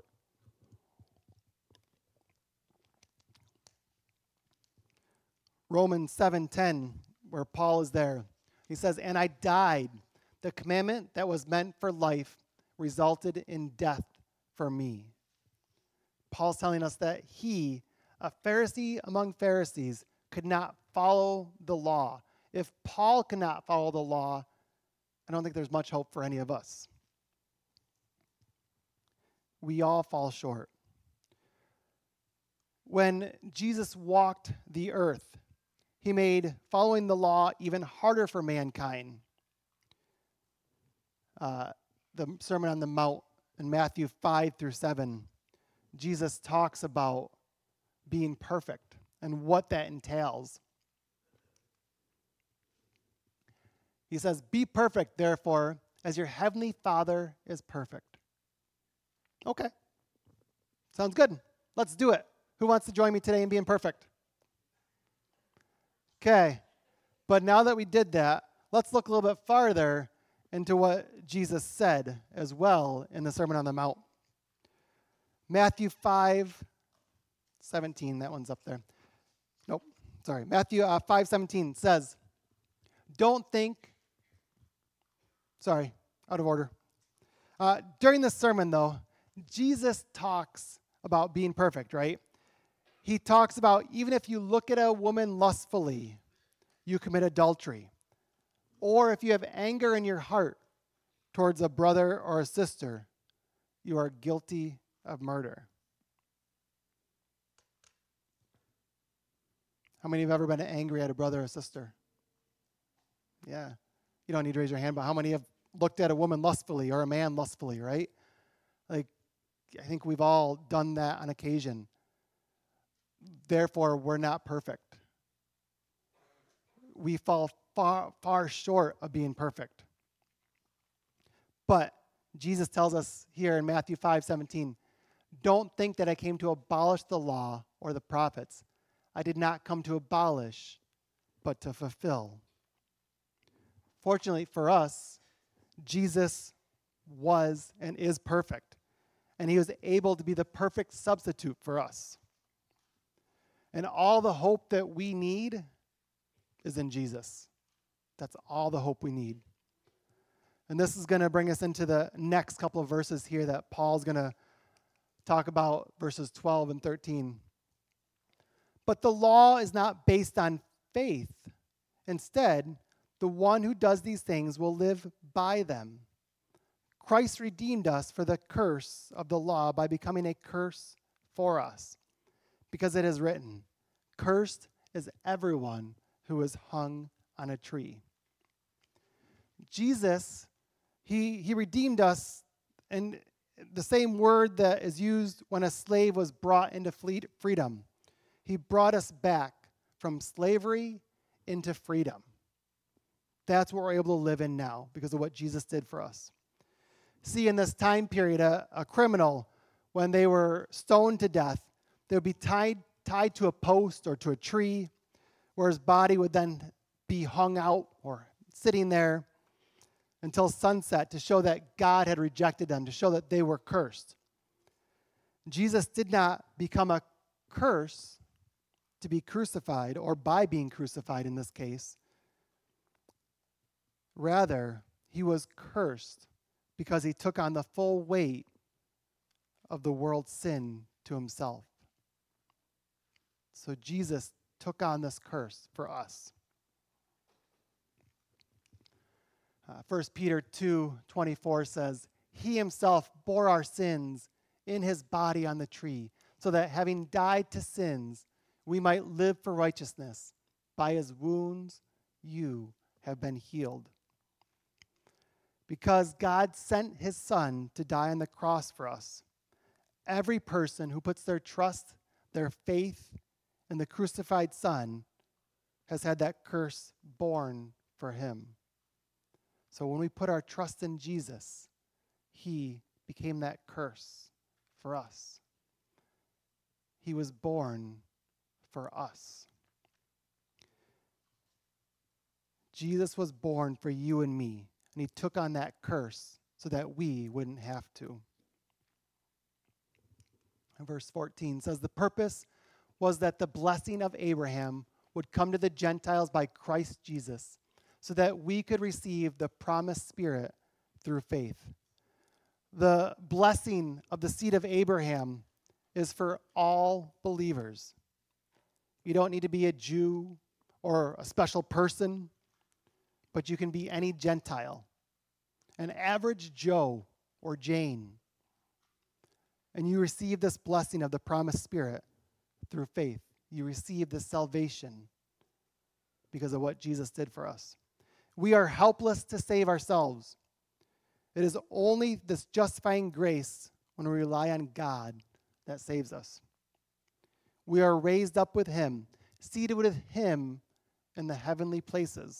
Romans 7:10, where Paul is there, he says, and I died. The commandment that was meant for life resulted in death for me. Paul's telling us that he, a Pharisee among Pharisees, could not follow the law. If Paul cannot follow the law, I don't think there's much hope for any of us. We all fall short. When Jesus walked the earth, he made following the law even harder for mankind. The Sermon on the Mount in Matthew 5-7, Jesus talks about being perfect and what that entails. He says, be perfect, therefore, as your heavenly Father is perfect. Okay. Sounds good. Let's do it. Who wants to join me today in being perfect? Okay. But now that we did that, let's look a little bit farther into what Jesus said as well in the Sermon on the Mount. Matthew 5:17, that one's up there. Nope, sorry. Matthew 5:17 says, don't think, sorry, out of order. During the sermon, though, Jesus talks about being perfect, right? He talks about even if you look at a woman lustfully, you commit adultery. Or if you have anger in your heart towards a brother or a sister, you are guilty of murder. How many have ever been angry at a brother or sister? Yeah. You don't need to raise your hand, but how many have looked at a woman lustfully or a man lustfully, right? Like, I think we've all done that on occasion. Therefore, we're not perfect. We fall far short of being perfect. But Jesus tells us here in Matthew 5:17, "Don't think that I came to abolish the law or the prophets. I did not come to abolish, but to fulfill." Fortunately for us, Jesus was and is perfect, and he was able to be the perfect substitute for us. And all the hope that we need is in Jesus. That's all the hope we need. And this is going to bring us into the next couple of verses here that Paul's going to talk about, verses 12 and 13. But the law is not based on faith. Instead, the one who does these things will live by them. Christ redeemed us for the curse of the law by becoming a curse for us. Because it is written, "Cursed is everyone who is hung on a tree." Jesus, he redeemed us, and the same word that is used when a slave was brought into freedom. He brought us back from slavery into freedom. That's what we're able to live in now because of what Jesus did for us. See, in this time period, a criminal, when they were stoned to death, they would be tied to a post or to a tree, where his body would then be hung out or sitting there until sunset to show that God had rejected them, to show that they were cursed. Jesus did not become a curse to be crucified, or by being crucified in this case. Rather, he was cursed because he took on the full weight of the world's sin to himself. So Jesus took on this curse for us. 1 Peter 2:24 says, "He himself bore our sins in his body on the tree, so that having died to sins, we might live for righteousness. By his wounds you have been healed." Because God sent his Son to die on the cross for us, every person who puts their trust, their faith in the crucified Son has had that curse borne for him. So when we put our trust in Jesus, he became that curse for us. He was born for us. Jesus was born for you and me, and he took on that curse so that we wouldn't have to. And verse 14 says, "The purpose was that the blessing of Abraham would come to the Gentiles by Christ Jesus, so that we could receive the promised Spirit through faith." The blessing of the seed of Abraham is for all believers. You don't need to be a Jew or a special person, but you can be any Gentile, an average Joe or Jane. And you receive this blessing of the promised Spirit through faith. You receive this salvation because of what Jesus did for us. We are helpless to save ourselves. It is only this justifying grace when we rely on God that saves us. We are raised up with him, seated with him in the heavenly places.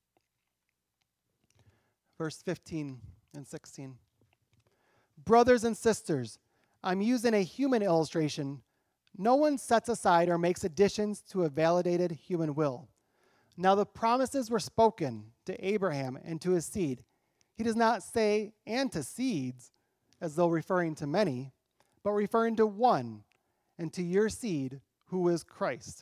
Verse 15 and 16. "Brothers and sisters, I'm using a human illustration. No one sets aside or makes additions to a validated human will. Now the promises were spoken to Abraham and to his seed. He does not say, 'and to seeds,' as though referring to many, but referring to one, and to your seed, who is Christ."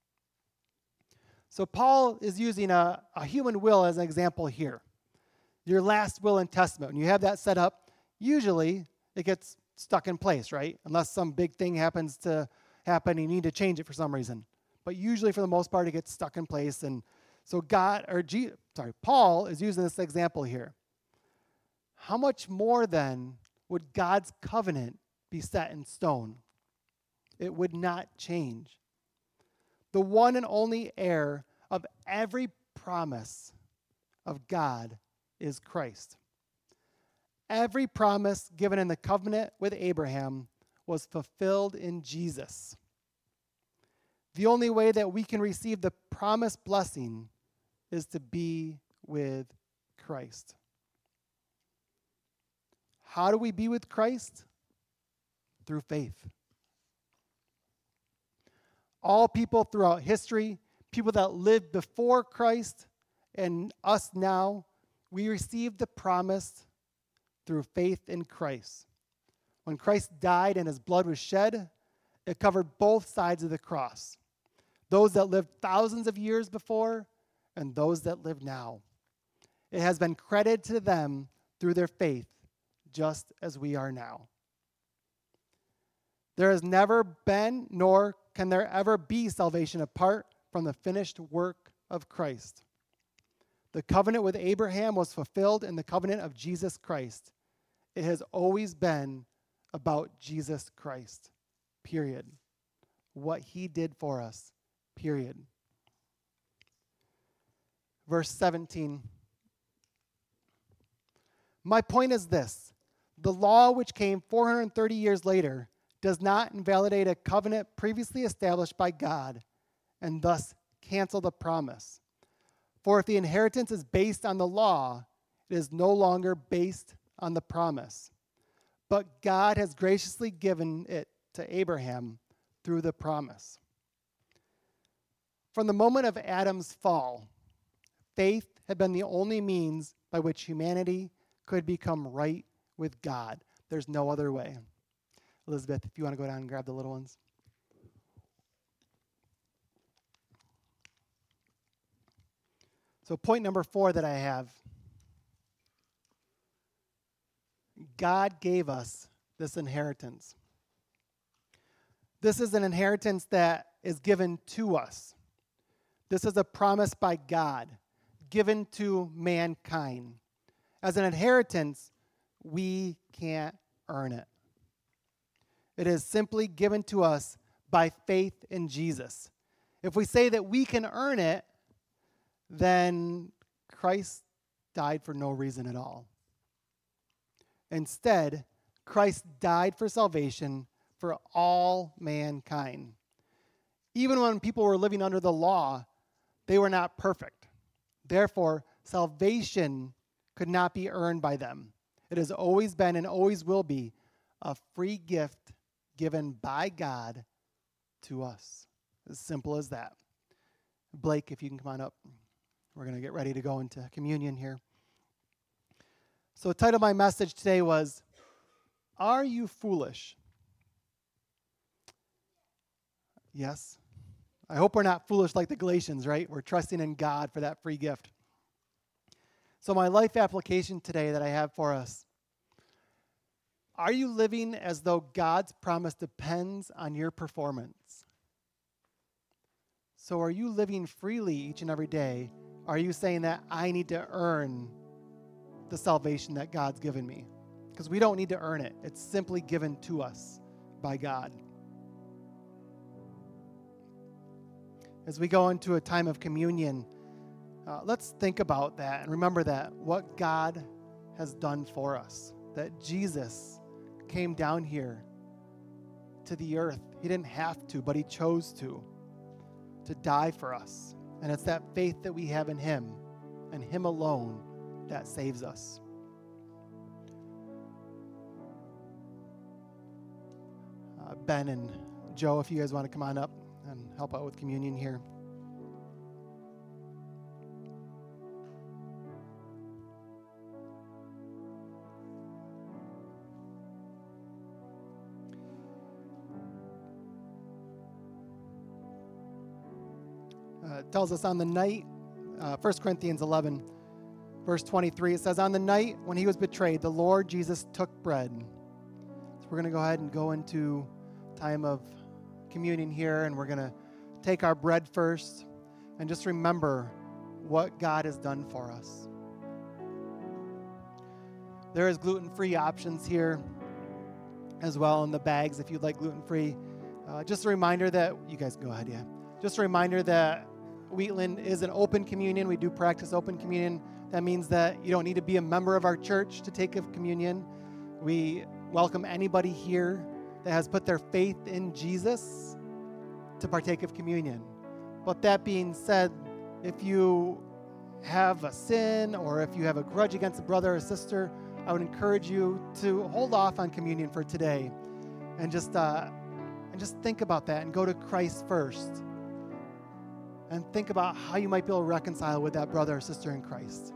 So Paul is using a human will as an example here. Your last will and testament, when you have that set up, usually it gets stuck in place, right? Unless some big thing happens to happen and you need to change it for some reason. But usually, for the most part, it gets stuck in place. And so Paul is using this example here. How much more then would God's covenant be set in stone? It would not change. The one and only heir of every promise of God is Christ. Every promise given in the covenant with Abraham was fulfilled in Jesus. The only way that we can receive the promised blessing is to be with Christ. how do we be with Christ? Through faith. All people throughout history, people that lived before Christ and us now, we received the promise through faith in Christ. When Christ died and his blood was shed, it covered both sides of the cross. Those that lived thousands of years before and those that live now. It has been credited to them through their faith, just as we are now. There has never been, nor can there ever be salvation apart from the finished work of Christ. The covenant with Abraham was fulfilled in the covenant of Jesus Christ. It has always been about Jesus Christ, period. What he did for us, period. Verse 17. My point is this: the law which came 430 years later does not invalidate a covenant previously established by God and thus cancel the promise. For if the inheritance is based on the law, it is no longer based on the promise. But God has graciously given it to Abraham through the promise. From the moment of Adam's fall, faith had been the only means by which humanity could become right with God. There's no other way. Elizabeth, if you want to go down and grab the little ones. So point number 4 that I have. God gave us this inheritance. This is an inheritance that is given to us. This is a promise by God, given to mankind. As an inheritance, we can't earn it. It is simply given to us by faith in Jesus. If we say that we can earn it, then Christ died for no reason at all. Instead, Christ died for salvation for all mankind. Even when people were living under the law, they were not perfect. Therefore, salvation could not be earned by them. It has always been and always will be a free gift given by God to us. As simple as that. Blake, if you can come on up. We're going to get ready to go into communion here. So the title of my message today was, Are You Foolish? Yes. I hope we're not foolish like the Galatians, right? We're trusting in God for that free gift. So my life application today that I have for us, are you living as though God's promise depends on your performance? So are you living freely each and every day? Are you saying that I need to earn the salvation that God's given me? Because we don't need to earn it. It's simply given to us by God. As we go into a time of communion, let's think about that and remember that what God has done for us, that Jesus came down here to the earth. He didn't have to, but he chose to die for us. And it's that faith that we have in him and him alone that saves us. Ben and Joe, if you guys want to come on up and help out with communion here. It tells us on the night, 1 Corinthians 11, verse 23, it says, on the night when he was betrayed, the Lord Jesus took bread. So we're going to go ahead and go into time of communion here, and we're going to take our bread first and just remember what God has done for us. There is gluten-free options here as well in the bags if you'd like gluten-free. Just a reminder that, you guys go ahead, yeah. Just a reminder that Wheatland is an open communion. We do practice open communion. That means that you don't need to be a member of our church to take of communion. We welcome anybody here that has put their faith in Jesus to partake of communion. But that being said, if you have a sin or if you have a grudge against a brother or sister, I would encourage you to hold off on communion for today and just think about that and go to Christ first. And think about how you might be able to reconcile with that brother or sister in Christ.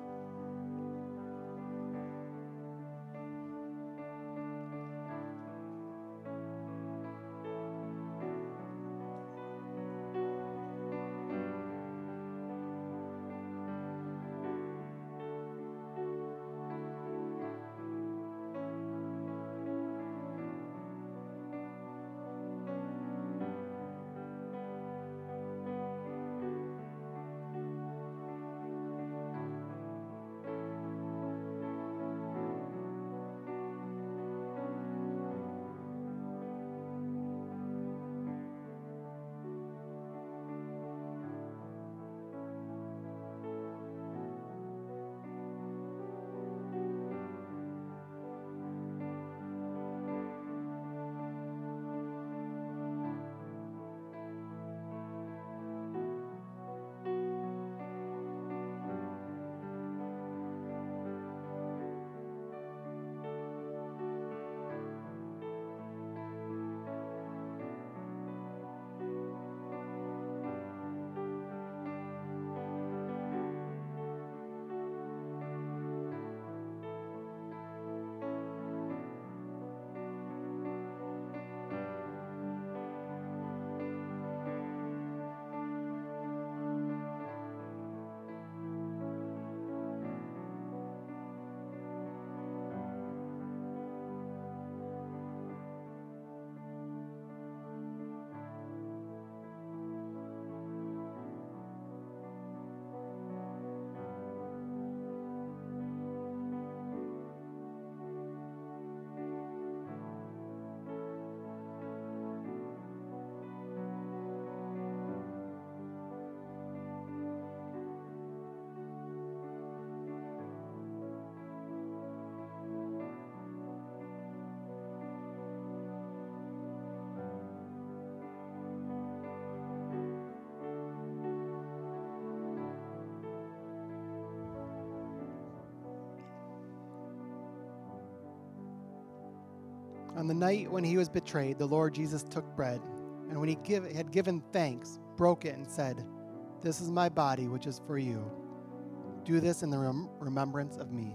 On the night when he was betrayed, the Lord Jesus took bread, and when he had given thanks, broke it and said, "This is my body, which is for you. Do this in the remembrance of me."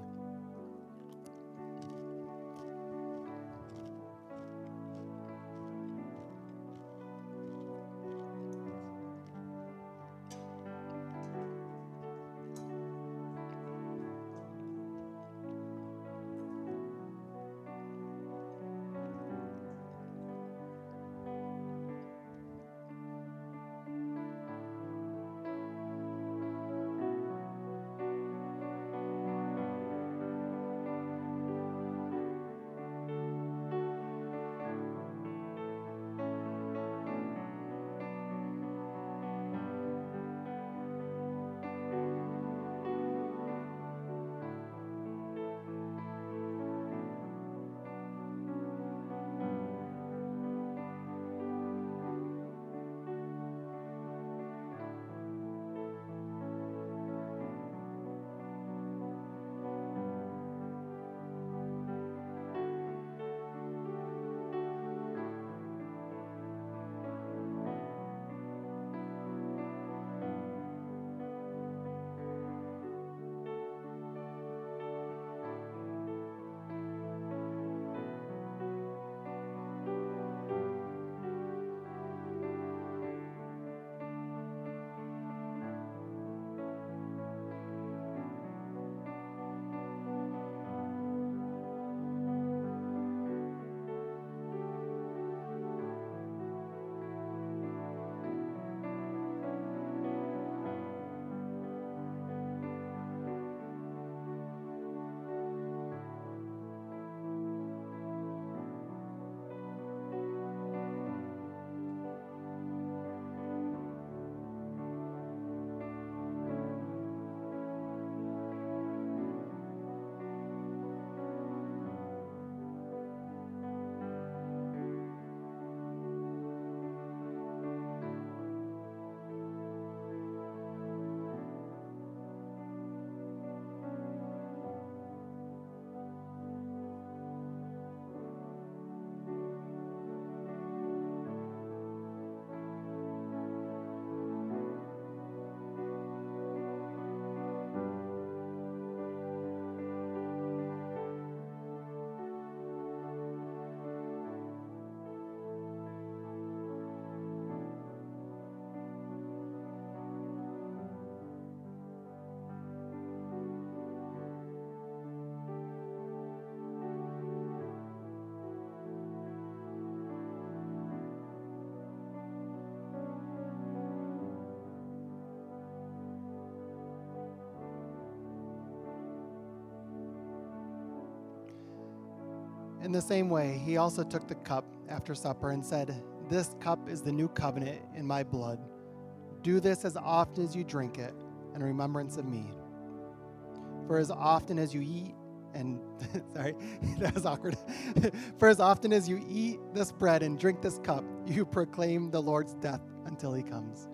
In the same way, he also took the cup after supper and said, "This cup is the new covenant in my blood. Do this as often as you drink it in remembrance of me. For as often as you eat and sorry, that was awkward. For as often as you eat this bread and drink this cup, you proclaim the Lord's death until he comes."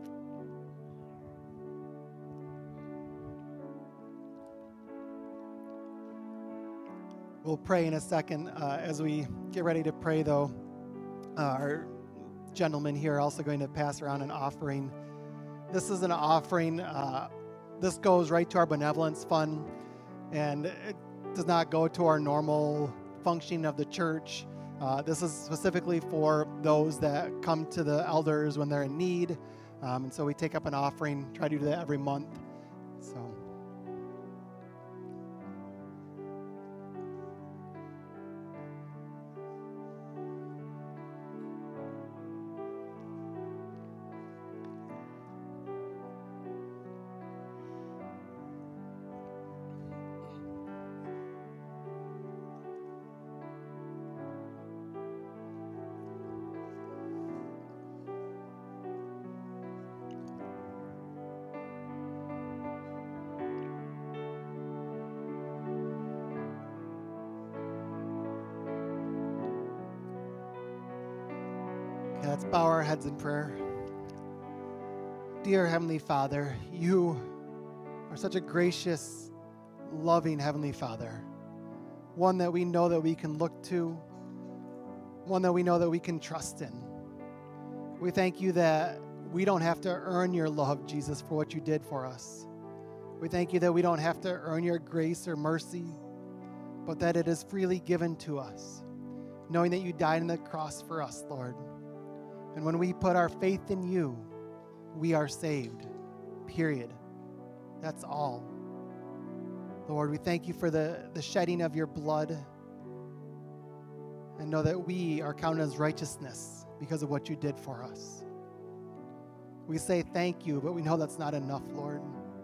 We'll pray in a second. As we get ready to pray, though, our gentlemen here are also going to pass around an offering. This is an offering. This goes right to our benevolence fund, and it does not go to our normal functioning of the church. This is specifically for those that come to the elders when they're in need. And so we take up an offering, try to do that every month. So. Let's bow our heads in prayer. Dear Heavenly Father, you are such a gracious, loving Heavenly Father, one that we know that we can look to, one that we know that we can trust in. We thank you that we don't have to earn your love, Jesus, for what you did for us. We thank you that we don't have to earn your grace or mercy, but that it is freely given to us, knowing that you died on the cross for us, Lord. And when we put our faith in you, we are saved, period. That's all. Lord, we thank you for the shedding of your blood, and know that we are counted as righteousness because of what you did for us. We say thank you, but we know that's not enough, Lord.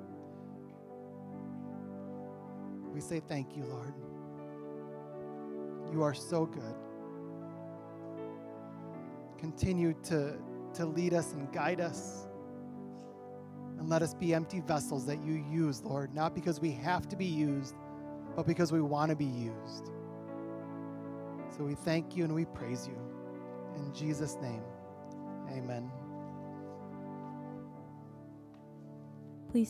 We say thank you, Lord. You are so good. Continue to lead us and guide us. And let us be empty vessels that you use, Lord, not because we have to be used, but because we want to be used. So we thank you and we praise you. In Jesus' name, amen.